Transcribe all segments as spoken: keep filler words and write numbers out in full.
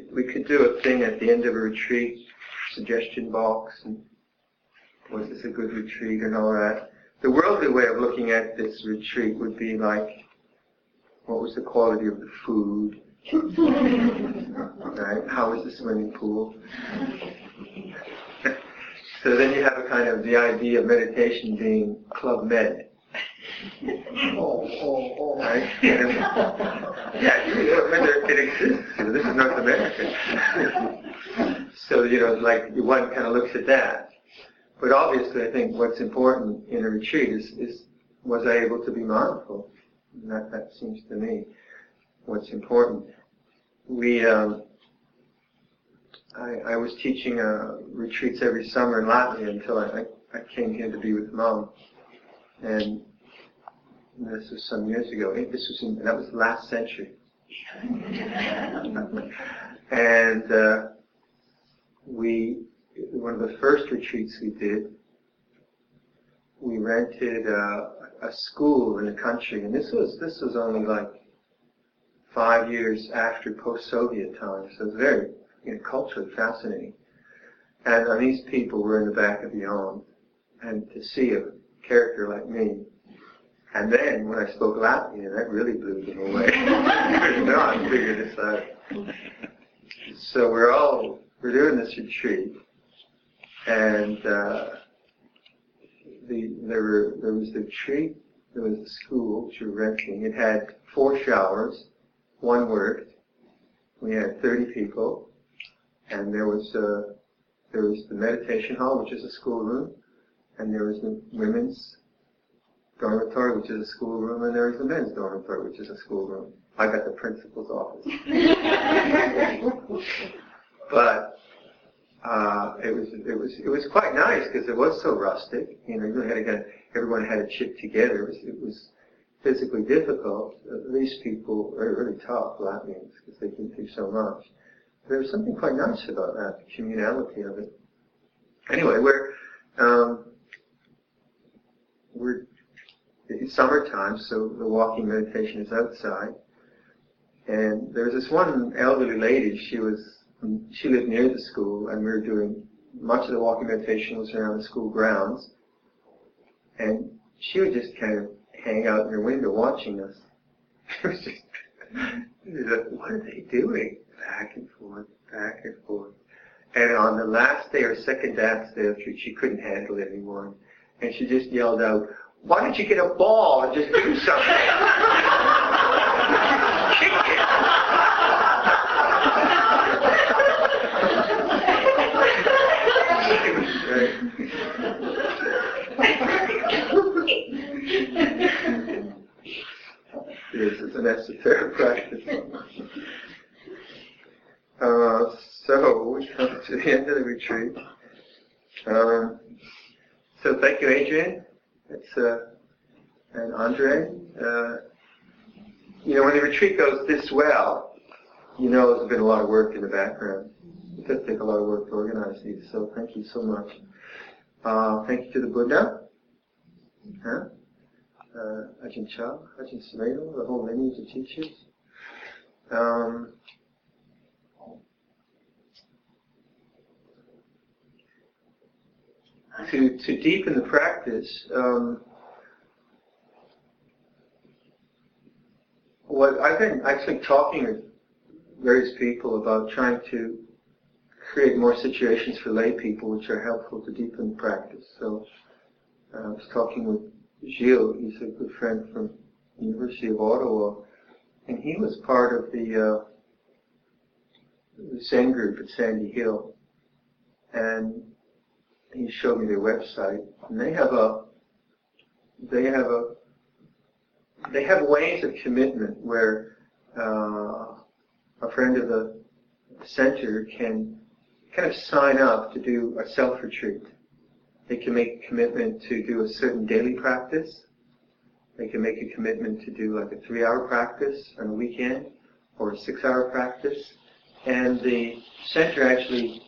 we could do a thing at the end of a retreat, suggestion box, and was this a good retreat and all that. The worldly way of looking at this retreat would be like, what was the quality of the food? Right? How was the swimming pool? So then you have a kind of the idea of meditation being Club Med. Oh, oh, oh. Right? And, yeah, Club Med, it exists. You know, this is North America. So, you know, like one kind of looks at that. But obviously, I think what's important in a retreat is, is was I able to be mindful? And that, that seems to me what's important. We, um, I, I was teaching uh, retreats every summer in Latvia until I, I, I came here to be with Mom. And this was some years ago. This was in, that was last century. And uh, we, one of the first retreats we did, we rented uh, a school in the country, and this was this was only like five years after post-Soviet times, so it was very, you know, culturally fascinating. And uh, these people were in the back of the arm, and to see a character like me, and then when I spoke Latvian, that really blew them away. No, I figured this out. So we're all we're doing this retreat, and uh, the there were there was the retreat, there was the school which we were renting. It had four showers. One worked. We had thirty people, and there was uh, there was the meditation hall, which is a schoolroom, and there was the women's dormitory, which is a schoolroom, and there was the men's dormitory, which is a schoolroom. I got the principal's office. But uh, it was it was it was quite nice because it was so rustic. You know, you really had to get everyone had to chip together. It was, it was physically difficult. These people are really tough, Latvians, because they've been through so much. There was something quite nice about that, the communality of it. Anyway, we're um, we're it's summertime, so the walking meditation is outside. And there was this one elderly lady. She was she lived near the school, and we were doing much of the walking meditation was around the school grounds. And she would just kind of hang out in her window watching us. It was just, it was like, what are they doing? Back and forth, back and forth. And on the last day or second dance day, she couldn't handle it anymore. And she just yelled out, "Why don't you get a ball and just do something?" Kick it. It was great. This is an esoteric practice. Uh, so we come to the end of the retreat. Um, so thank you, Adrian. It's uh, and Andre. Uh, you know, when the retreat goes this well, you know there's been a lot of work in the background. It does take a lot of work to organize these. So thank you so much. Uh, thank you to the Buddha. Huh? Uh, Ajahn Chah, Ajahn Sumedho, the whole lineage of teachers. Um, to to deepen the practice, um, what I've been actually talking with various people about trying to create more situations for lay people which are helpful to deepen the practice. So uh, I was talking with Gilles, he's a good friend from the University of Ottawa, and he was part of the, uh, the Zen group at Sandy Hill, and he showed me their website, and they have a, they have a, they have ways of commitment where uh, a friend of the center can kind of sign up to do a self-retreat. They can make a commitment to do a certain daily practice. They can make a commitment to do like a three-hour practice on a weekend or a six-hour practice. And the center actually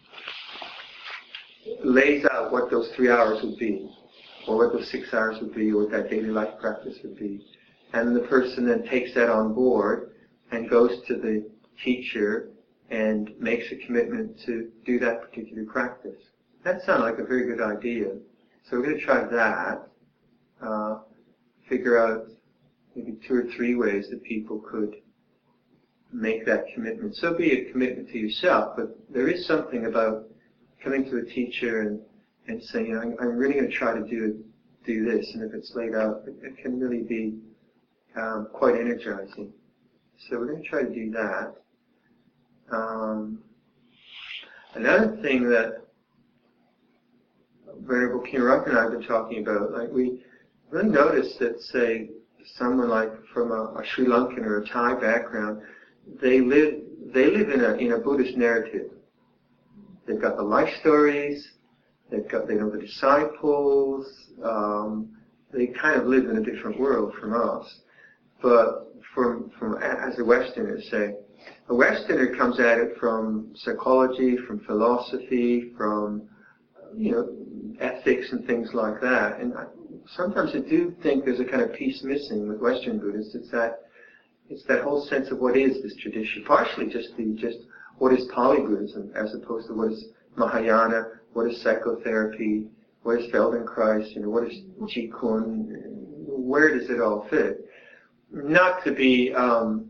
lays out what those three hours would be, or what those six hours would be, or what that daily life practice would be. And the person then takes that on board and goes to the teacher and makes a commitment to do that particular practice. That sounds like a very good idea. So we're going to try that, uh, figure out maybe two or three ways that people could make that commitment. So be a commitment to yourself, but there is something about coming to a teacher and, and saying, you know, I'm, I'm really going to try to do do this, and if it's laid out, it, it can really be um, quite energizing. So we're going to try to do that. Um, another thing that Venerable Kinaratan and I have been talking about, like we really noticed that, say, someone like from a, a Sri Lankan or a Thai background, they live they live in a in a Buddhist narrative. They've got the life stories, they've got they know the disciples. Um, they kind of live in a different world from us. But from from as a Westerner, say, a Westerner comes at it from psychology, from philosophy, from you know ethics and things like that. And I, sometimes I do think there's a kind of piece missing with Western Buddhists. It's that it's that whole sense of what is this tradition. Partially just the just what is Pali Buddhism as opposed to what is Mahayana, what is psychotherapy, what is Feldenkrais, you know, what is Jikun, where does it all fit? Not to be um,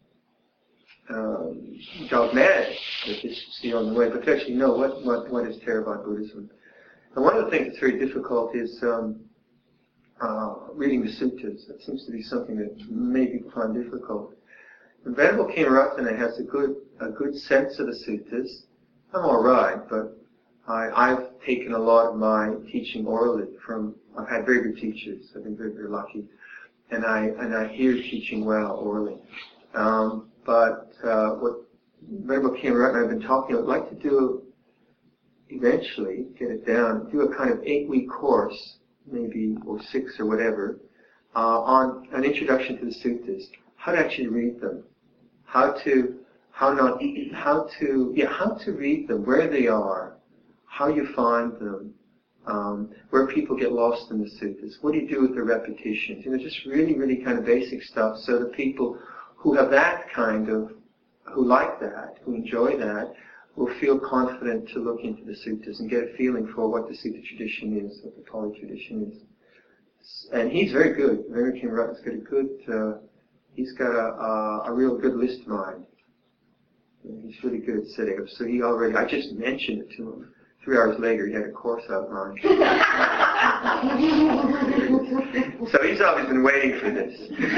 um, dogmatic, if this is the only way, but to actually know what, what, what is Theravada Buddhism. And one of the things that's very difficult is um, uh, reading the suttas. That seems to be something that may be find difficult. And Venerable Kinaratan has a good a good sense of the suttas. I'm all right, but I, I've taken a lot of my teaching orally from. I've had very good teachers. I've been very very lucky, and I and I hear teaching well orally. Um, but uh, what Venerable Kinaratan and I have been talking about, I'd like to do eventually get it down, do a kind of eight-week course, maybe or six or whatever, uh, on an introduction to the suttas, how to actually read them, how to how not how to yeah how to read them, where they are, how you find them, um, where people get lost in the suttas, what do you do with the repetitions? You know, just really really kind of basic stuff, so that people who have that kind of who like that, who enjoy that, will feel confident to look into the suttas and get a feeling for what the sutta tradition is, what the Pali tradition is. And he's very good. Venerable Kinaratan's got a good, uh, he's got a, a, a real good list mind. He's really good at setting up. So he already, I just mentioned it to him. Three hours later, he had a course outlined. So he's always been waiting for this.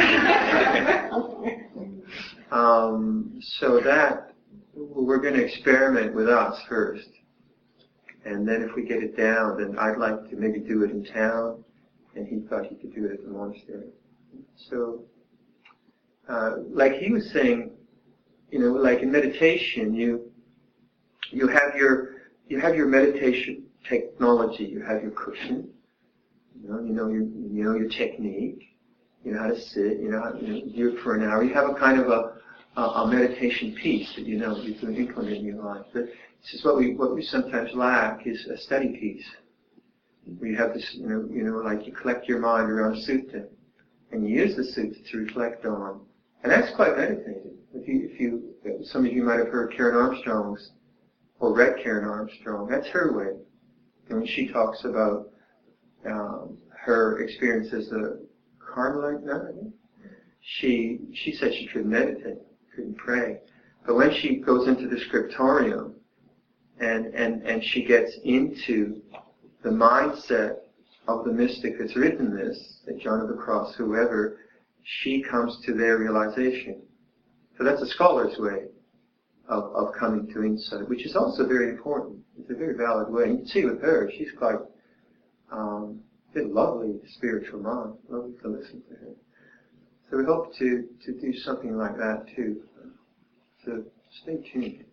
um, so that, we're going to experiment with us first. And then if we get it down, then I'd like to maybe do it in town. And he thought he could do it at the monastery. So, uh, like he was saying, you know, like in meditation, you you have your you have your meditation technology. You have your cushion. You know, you know your you know your technique. You know how to sit. You know how you know, do it for an hour. You have a kind of a a meditation piece that you know you can implement in your life. But this is what we what we sometimes lack is a study piece. Where you have this, you know, you know, like you collect your mind around a sutta, and you use the sutta to reflect on, and that's quite meditative. If you, if you, some of you might have heard Karen Armstrong's or read Karen Armstrong. That's her way. And when she talks about um, her experience as a Carmelite nun, she she said she couldn't meditate, couldn't pray, but when she goes into the scriptorium and and and she gets into the mindset of the mystic that's written this, Saint John of the Cross, whoever, she comes to their realization. So that's a scholar's way of, of coming to insight, which is also very important. It's a very valid way. You can see with her, she's quite um, a lovely spiritual mind. Lovely to listen to her. So we hope to, to do something like that too. So stay tuned.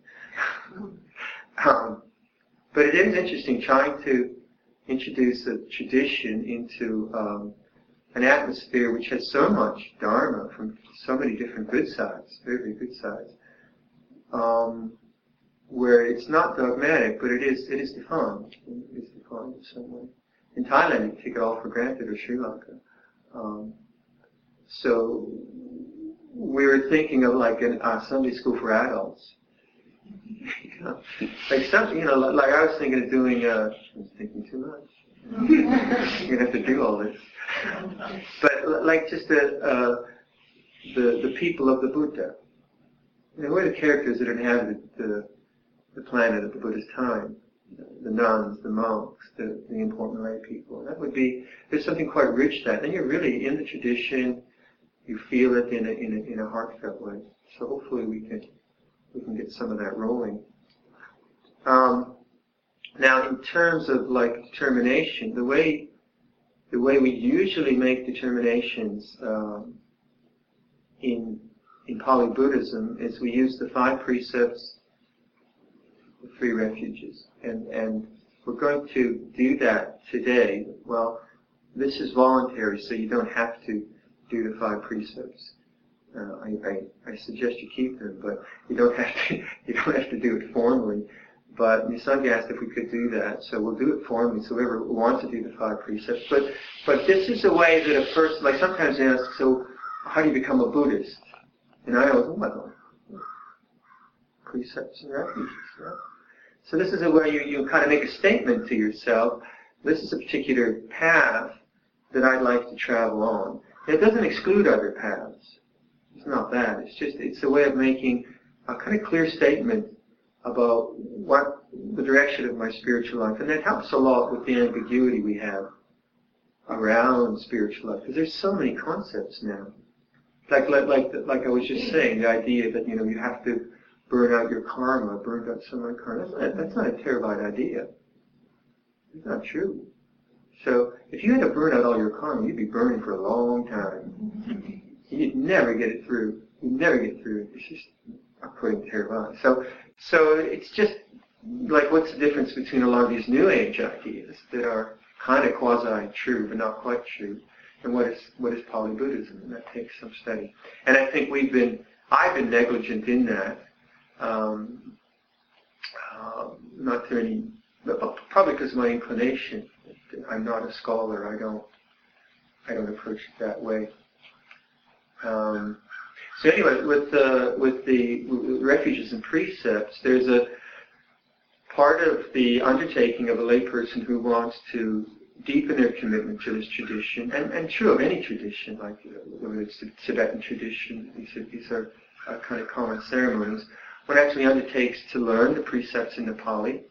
um, but it is interesting trying to introduce a tradition into um, an atmosphere which has so much Dharma from so many different good sides, very, very good sides, um, where it's not dogmatic, but it is it is defined. It is defined in some way. In Thailand, you take it all for granted, or Sri Lanka. Um, so we were thinking of like an, a Sunday school for adults, come. Like some, you know, like I was thinking of doing, uh, I was thinking too much. You're going to have to do all this. But like just the, uh, the, the people of the Buddha. You know, who are the characters that inhabited the, the planet at the Buddha's time? The nuns, the monks, the, the important lay people. That would be, there's something quite rich that. Then you're really in the tradition, you feel it in a, in a, in a heartfelt way. So hopefully we can, we can get some of that rolling. Um, now in terms of like determination, the way, the way we usually make determinations, um, in, in Pali Buddhism is we use the five precepts, the three refuges. And, and we're going to do that today. Well, this is voluntary, so you don't have to do the five precepts. Uh, I, I, I suggest you keep them, but you don't have to. You don't have to do it formally. But Nisanga asked if we could do that, so we'll do it formally. So whoever wants to do the five precepts, but but this is a way that a person, like sometimes they ask, so how do you become a Buddhist? And I always, well, precepts and refuges, right? So this is a way you, you kind of make a statement to yourself. This is a particular path that I'd like to travel on. And it doesn't exclude other paths. It's not that. It's just, it's a way of making a kind of clear statement about what the direction of my spiritual life. And that helps a lot with the ambiguity we have around spiritual life. Because there's so many concepts now. Like, like, like, like I was just saying, the idea that, you know, you have to burn out your karma, burn out some of the karma. That's not, that's not a terrified idea. It's not true. So if you had to burn out all your karma, you'd be burning for a long time. You'd never get it through. You'd never get through it. It's just according to Theravada. So, so it's just like, what's the difference between a lot of these New Age ideas that are kind of quasi-true but not quite true, and what is what is Pali Buddhism? And that takes some study. And I think we've been, I've been negligent in that. Um, uh, not through any, but probably because of my inclination. I'm not a scholar. I don't, I don't approach it that way. Um, so anyway, with the with the with refuges and precepts, there's a part of the undertaking of a layperson who wants to deepen their commitment to this tradition, and, and true of any tradition, like whether it's the Tibetan tradition. These are, these are uh, kind of common ceremonies. One actually undertakes to learn the precepts in the Pali.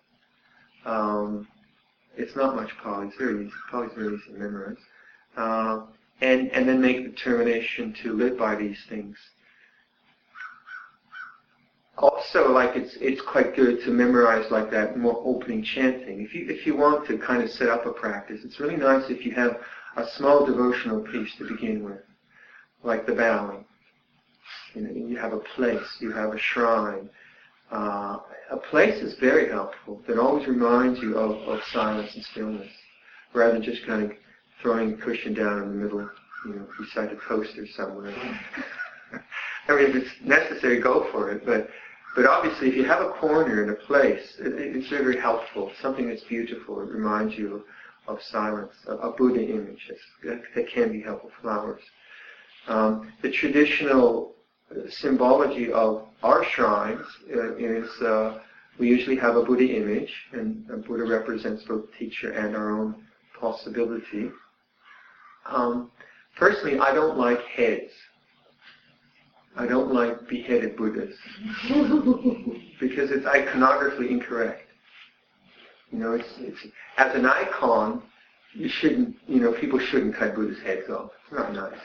Um, it's not much Pali, it's very easy. Pali's very easy to memorize. Uh, and, and then make the determination to live by these things. Also, like it's it's quite good to memorize like that more opening chanting. If you if you want to kind of set up a practice, it's really nice if you have a small devotional piece to begin with, like the bowing. You know, you have a place, you have a shrine. Uh, a place is very helpful. That always reminds you of, of silence and stillness, rather than just kind of throwing a cushion down in the middle, you know, beside a toaster somewhere. I mean, if it's necessary, go for it. But but obviously, if you have a corner and a place, it, it's very, very helpful. Something that's beautiful. It reminds you of, of silence. A, a Buddha image that, that can be helpful. Flowers. Um, the traditional symbology of our shrines uh, is uh, we usually have a Buddha image, and a Buddha represents both teacher and our own possibility. Um, personally, I don't like heads. I don't like beheaded Buddhas because it's iconographically incorrect. You know, it's, it's as an icon, you shouldn't, you know, people shouldn't cut Buddha's heads off. It's not nice.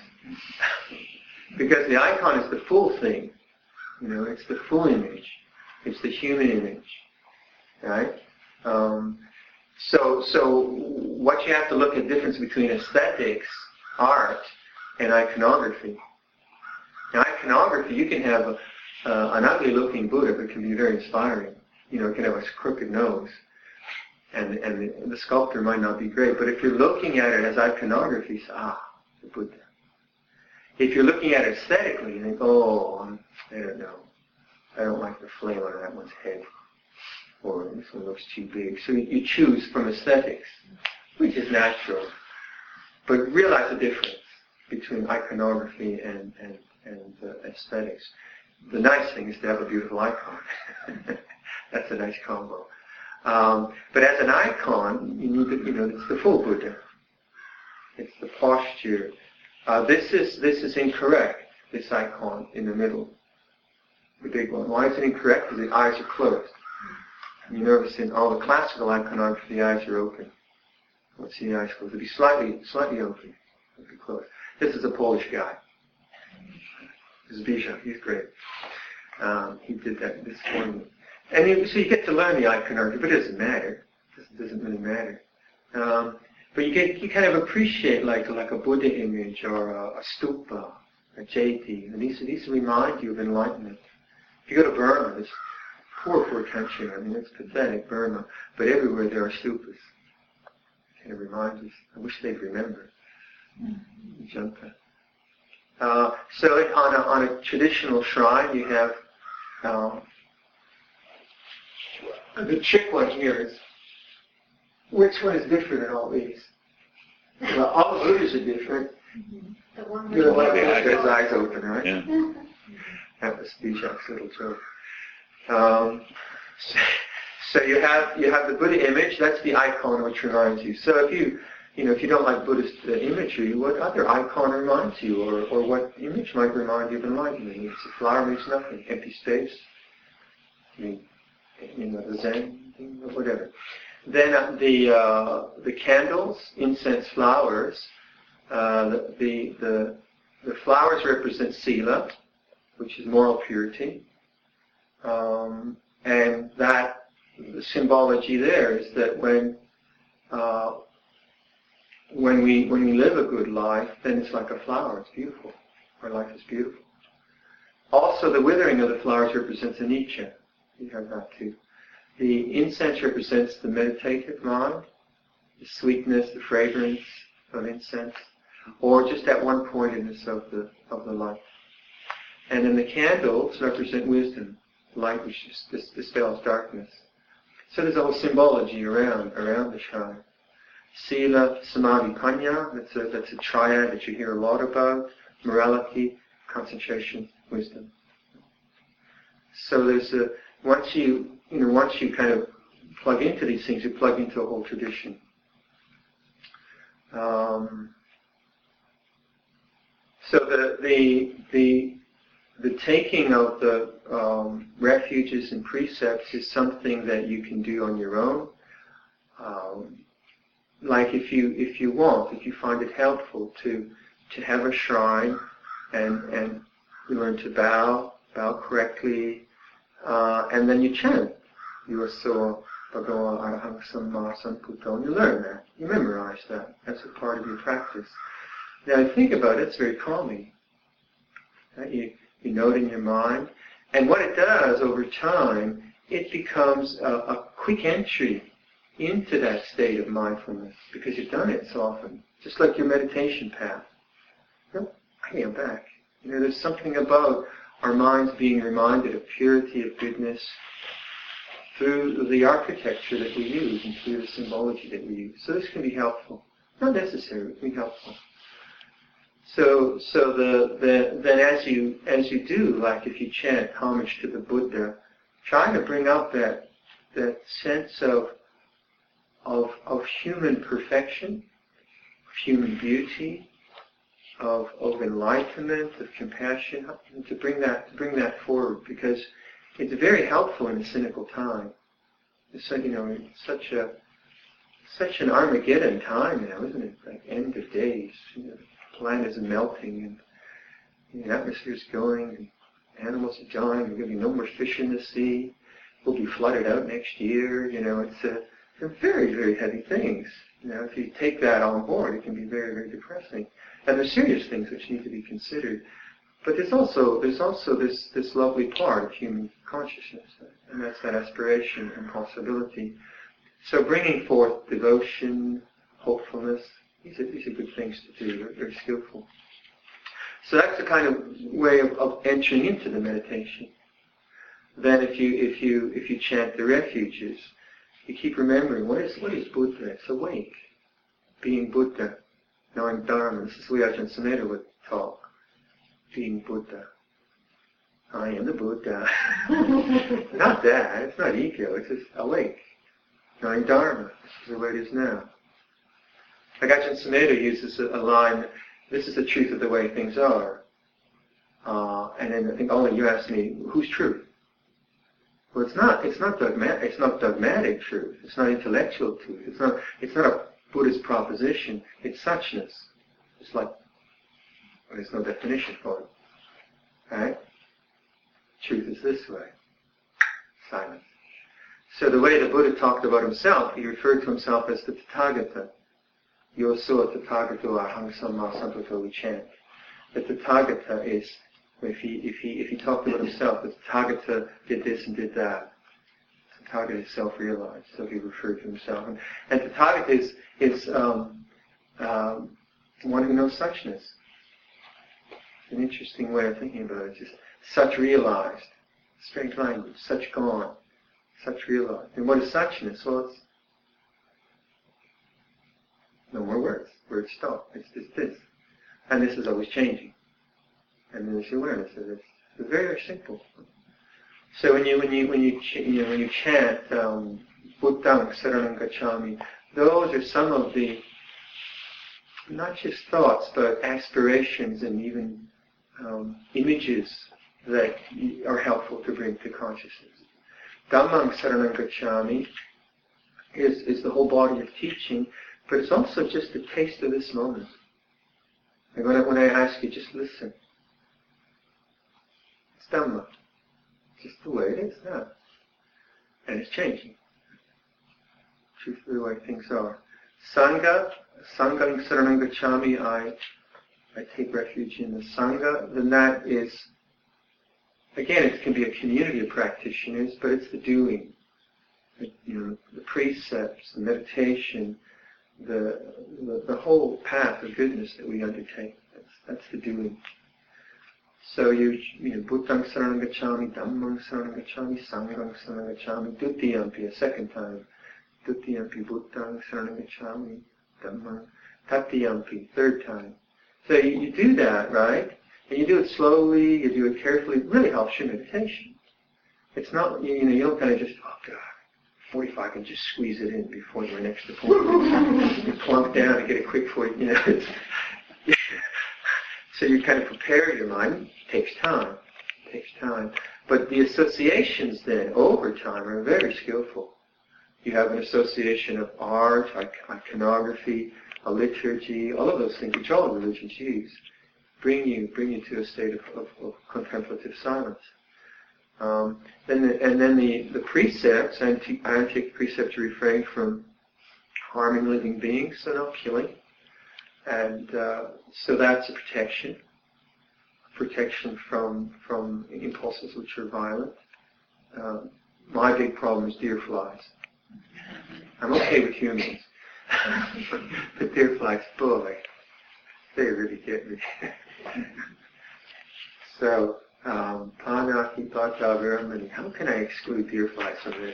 Because the icon is the full thing. You know, it's the full image. It's the human image. Right? Um, so, so what you have to look at the difference between aesthetics, art, and iconography. Now, iconography, you can have a, uh, an ugly-looking Buddha, but it can be very inspiring. You know, it can have a crooked nose, and and the, the sculptor might not be great. But if you're looking at it as iconography, you say, ah, the Buddha. If you're looking at it aesthetically, you think, oh, I don't know, I don't like the flame on that one's head, or this one looks too big. So you, you choose from aesthetics, which is natural. But realize the difference between iconography and and and uh, aesthetics. The nice thing is to have a beautiful icon. That's a nice combo. Um, but as an icon, you need to, you know, it's the full Buddha. It's the posture. Uh, this is this is incorrect. This icon in the middle, the big one. Why is it incorrect? Because the eyes are closed. You notice in all the classical iconography, the eyes are open. Let's see the eyes closed. It'll be slightly slightly open. It'll be closed. This is a Polish guy. This is Zbyszek. He's great. Um, he did that this morning. And you, so you get to learn the iconography, but it doesn't matter. It doesn't, doesn't really matter. Um, but you get you kind of appreciate like like a Buddha image or a, a stupa, a jati. And these these remind you of enlightenment. If you go to Burma, this poor poor country. I mean, it's pathetic, Burma. But everywhere there are stupas. Kind of reminds us. I wish they'd remember. Junta. Uh, so it, on a on a traditional shrine, you have. Um, The trick one here is, which one is different in all these? Well, all the Buddhas are different. Mm-hmm. The one You're the one with that has his eyes open, right? Yeah. That was Zbyszek's little joke. Um, so, so you have you have the Buddha image. That's the icon which reminds you. So if you you know if you don't like Buddhist uh, imagery, what other icon reminds you, or or what image might remind you of enlightenment? It's a flower means nothing, empty space. I mean, you know, the Zen thing or whatever. Then uh, the uh, the candles, incense, flowers. Uh, the the the flowers represent sila, which is moral purity, um, and that the symbology there is that when uh, when we when we live a good life, then it's like a flower. It's beautiful. Our life is beautiful. Also, the withering of the flowers represents anicca. You have that too. The incense represents the meditative mind, the sweetness, the fragrance of incense, or just that one pointedness of the of the light. And then the candles represent wisdom, light which dis- dispels darkness. So there's a whole symbology around around the shrine. Sila, Samadhi, Panya. That's a that's a triad that you hear a lot about. Morality, concentration, wisdom. So there's a Once you, you know, once you kind of plug into these things, you plug into a whole tradition. Um, so the the the the taking of the um, refuges and precepts is something that you can do on your own. Um, like if you if you want, if you find it helpful to to have a shrine and and learn to bow, bow correctly. Uh, and then you chant. You are so Bhagava Arahang Samma Sambuddho, and you learn that. You memorize that. That's a part of your practice. Now think about it, it's very calming. Right? You, you know it in your mind. And what it does over time, it becomes a, a quick entry into that state of mindfulness because you've done it so often. Just like your meditation path. You know, hey, I'm back. You know, there's something about our minds being reminded of purity, of goodness, through the architecture that we use and through the symbology that we use. So this can be helpful. Not necessary, but it can be helpful. So, so the, the then as you as you do, like if you chant homage to the Buddha, try to bring up that that sense of of of human perfection, of human beauty, Of, of enlightenment, of compassion, to bring that to bring that forward, because it's very helpful in a cynical time. It's so, you know, it's such a such an Armageddon time now, isn't it? Like end of days. You know, the planet is melting and the atmosphere is going, and animals are dying. There's going to be no more fish in the sea. We'll be flooded out next year. You know, it's a they're very very heavy things. You know, if you take that on board, it can be very very depressing. And there's serious things which need to be considered. But there's also there's also this, this lovely part of human consciousness, and that's that aspiration and possibility. So bringing forth devotion, hopefulness, these are, these are good things to do. They're very skillful. So that's the kind of way of, of entering into the meditation. Then if you if you if you chant the refuges, you keep remembering what is what is Buddha? It's awake, being Buddha. Knowing Dharma, this is where Ajahn Sumedho would talk, being Buddha. I am the Buddha. Not that. It's not ego. It's just awake. Knowing Dharma. This is the way it is now. Like Ajahn Sumedho uses a, a line, this is the truth of the way things are. Uh, and then I think only you asked me, who's truth? Well, it's not. It's not dogmatic. It's not dogmatic truth. It's not intellectual truth. It's not. It's not a Buddhist proposition. It's suchness. It's like well, there's no definition for it. Right? Truth is this way. Silence. So the way the Buddha talked about himself, he referred to himself as the Tathagata. Yoso Tathagato Aham Samma Sambuddho, we chant. The Tathagata is, if he, if he, if he talked about himself, the Tathagata did this and did that. Tathagata is self-realized, so he referred to himself. And, and Tathagata is, is um, um, one who knows suchness. It's an interesting way of thinking about it. Just such realized. Strange language. Such gone. Such realized. And what is suchness? Well, it's no more words. Words stop. It's just this. And this is always changing. And then there's awareness of this. It's very, very simple. So when you when you when you ch- you know when you chant um, Buddhaṃ Saranam Gacchāmi, those are some of the not just thoughts but aspirations and even um, images that are helpful to bring to consciousness. Dhammam Saranam Gacchāmi is is the whole body of teaching, but it's also just a taste of this moment. And when I, when I ask you, just listen. It's Dhamma. Just the way it is now. And it's changing. Truth of the way things are. Sangha, Sangham Saranam Gacchāmi, I, I take refuge in the Sangha. Then that is, again, it can be a community of practitioners, but it's the doing. The, you know, the precepts, the meditation, the, the the whole path of goodness that we undertake. That's, that's the doing. So you, you know, Buddhaṃ Saranam Gacchāmi, Dhammam Saranam Gacchāmi, Sangham Saranam Gacchāmi, Dutiyampi, a second time. Dutiyampi Buddhaṃ Saranam Gacchāmi, Dhammam, Tatiyampi, third time. So you, you do that, right? And you do it slowly, you do it carefully. It really helps your meditation. It's not, you, you know, you don't kind of just, oh God, forty-five, can just squeeze it in before your next appointment. You plunk down and get a quick forty, you know. It's, so you kind of prepare your mind. It takes time. It takes time. But the associations then, over time, are very skillful. You have an association of art, iconography, a liturgy, all of those things, which all religions use, bring you bring you to a state of, of, of contemplative silence. Um, and, the, and then the, the precepts, I take the precept to refrain from harming living beings, so not killing. And uh, so that's a protection, protection from from impulses which are violent. Uh, my big problem is deer flies. I'm okay with humans, but deer flies, boy, they really get me. So. Um, Panaki Bhattavaramani, how can I exclude deer flies from this?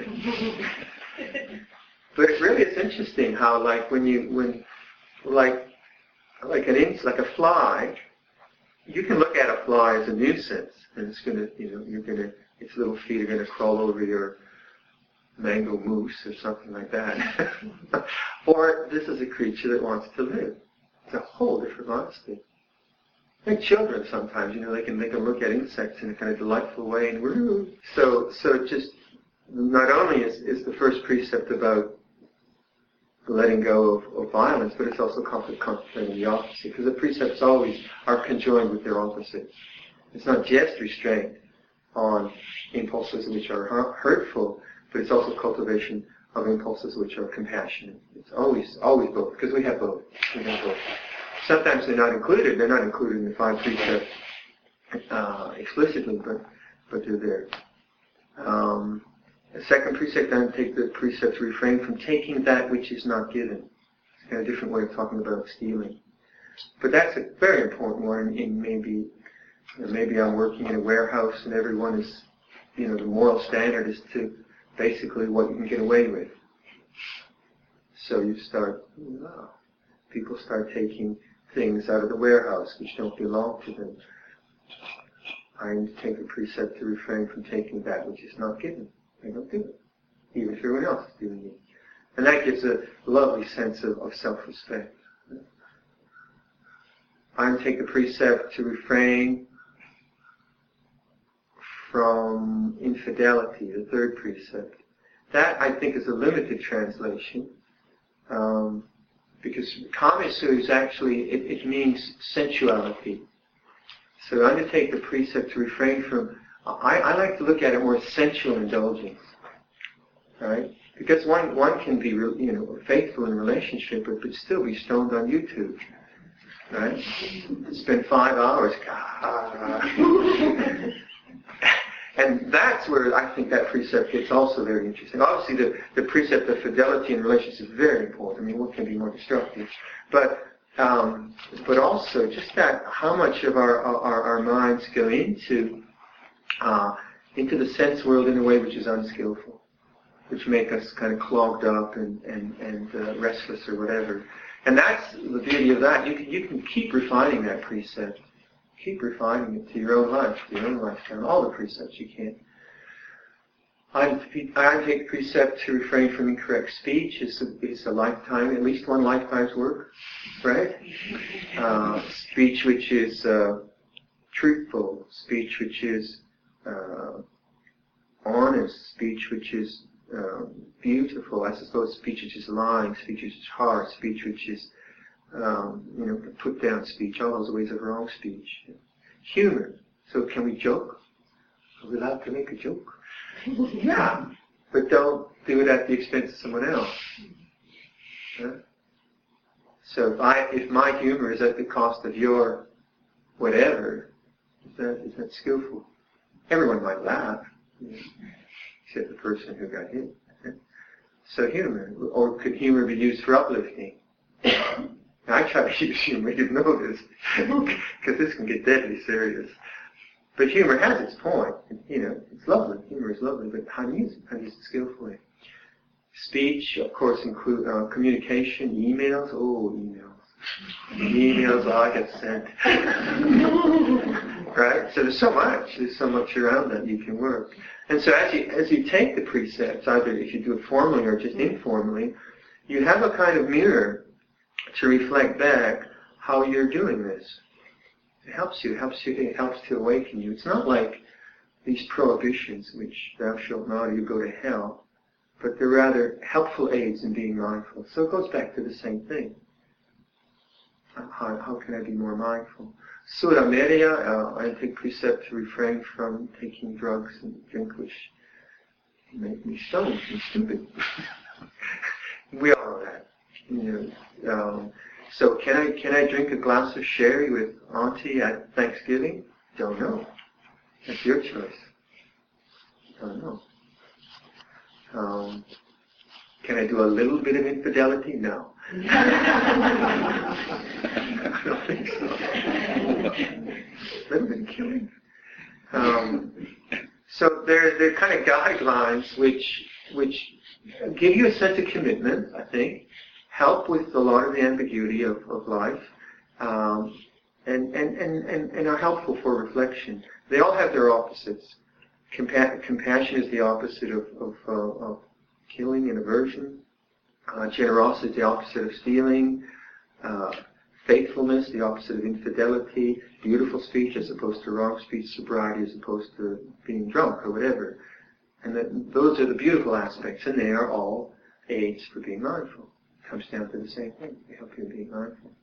But it really is interesting how, like, when you, when, like, like an ins, like a fly, you can look at a fly as a nuisance, and it's gonna, you know, you're gonna, its little feet are gonna crawl over your mango mousse or something like that. Or this is a creature that wants to live. It's a whole different honesty. Like children sometimes, you know, they can they can look at insects in a kind of delightful way, and we're so so. Just not only is, is the first precept about letting go of, of violence, but it's also contemplating the opposite, because the precepts always are conjoined with their opposites. It's not just restraint on impulses which are hurtful, but it's also cultivation of impulses which are compassionate. It's always always both, because we have both. We have both. Sometimes they're not included. They're not included in the five precepts uh, explicitly, but but they're there. Um, the second precept, then take the precept to refrain from taking that which is not given. It's kind of a different way of talking about stealing. But that's a very important one. In maybe you know, maybe I'm working in a warehouse and everyone is, you know, the moral standard is to basically what you can get away with. So you start, oh, people start taking things out of the warehouse which don't belong to them. I undertake a precept to refrain from taking that which is not given. I don't do it, even if everyone else is doing it. And that gives a lovely sense of, of self-respect. I undertake a precept to refrain from infidelity, the third precept. That, I think, is a limited translation, um, because kamesu is actually, it, it means sensuality. So undertake the precept to refrain from, I, I like to look at it more as sensual indulgence, right? Because one, one can be, you know, faithful in a relationship, but, but still be stoned on YouTube, right? Spend five hours, and that's where I think that precept gets also very interesting. Obviously, the, the precept of fidelity in relationships is very important. I mean, what can be more destructive? But um, but also just that how much of our our, our minds go into uh, into the sense world in a way which is unskillful, which make us kind of clogged up and and and uh, restless or whatever. And that's the beauty of that. You can you can keep refining that precept. Keep refining it to your own life, to your own lifestyle, all the precepts you can. I, I take the precept to refrain from incorrect speech. It's a, it's a lifetime, at least one lifetime's work, right? Uh, speech which is uh, truthful, speech which is uh, honest, speech which is uh, beautiful, I suppose speech which is lying, speech which is hard, speech which is Um, you know, put down speech, all those ways of wrong speech. Humor. So can we joke? Are we allowed to make a joke? Yeah. But don't do it at the expense of someone else. Huh? So if I, if my humor is at the cost of your whatever, is that, is that skillful? Everyone might laugh, you know, except the person who got hit. So humor. Or could humor be used for uplifting? I try to use humor, you've noticed, because this can get deadly serious. But humor has its point. You know, it's lovely. Humor is lovely, but how to use it? How to use it skillfully? Speech, of course, include uh, communication, emails. Oh, emails. Emails I get sent. Right? So there's so much. There's so much around that you can work. And so as you as you take the precepts, either if you do it formally or just informally, you have a kind of mirror to reflect back how you're doing this. It helps you, it helps you, it helps to awaken you. It's not like these prohibitions, which thou shalt not or you go to hell, but they're rather helpful aids in being mindful. So it goes back to the same thing. How, how can I be more mindful? Sura Merya, uh, I take precept to refrain from taking drugs and drink which make me stoned and stupid. We all know that. You know, um, so can I can I drink a glass of sherry with Auntie at Thanksgiving? Don't know. That's your choice. Don't know. Um, can I do a little bit of infidelity? No. I don't think so. A little bit of killing. Um, so there there are kind of guidelines which which give you a sense of commitment, I think. Help with a lot of the ambiguity of, of life, um, and, and, and, and, and are helpful for reflection. They all have their opposites. Compa- compassion is the opposite of, of, uh, of killing and aversion. Uh, generosity is the opposite of stealing. Uh, faithfulness, the opposite of infidelity. Beautiful speech as opposed to wrong speech. Sobriety as opposed to being drunk or whatever. And that, those are the beautiful aspects, and they are all aids for being mindful. Comes down to the same thing. They help you in being mindful.